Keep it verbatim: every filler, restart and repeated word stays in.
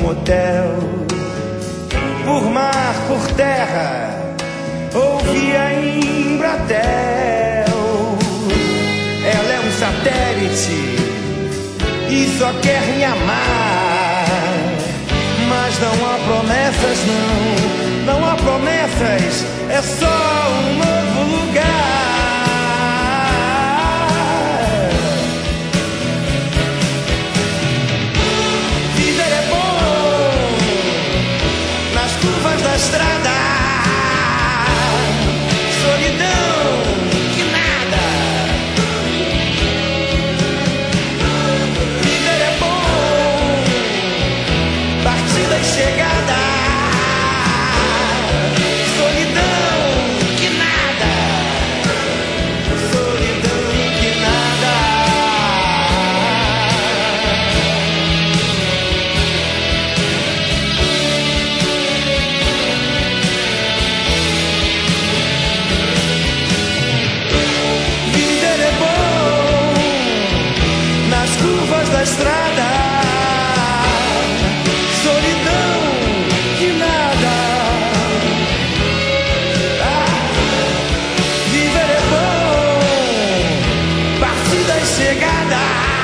motel. Por mar, por terra, ouvi a Embratel. Ela é um satélite e só quer me amar. Mas não há promessas, não, não há promessas, é só um novo lugar. Curvas da estrada, solidão que nada. Viver é bom, partida e chegada, solidão que nada, solidão que nada. Curvas da estrada, solidão que nada. Ah, viver é bom, partida e chegada.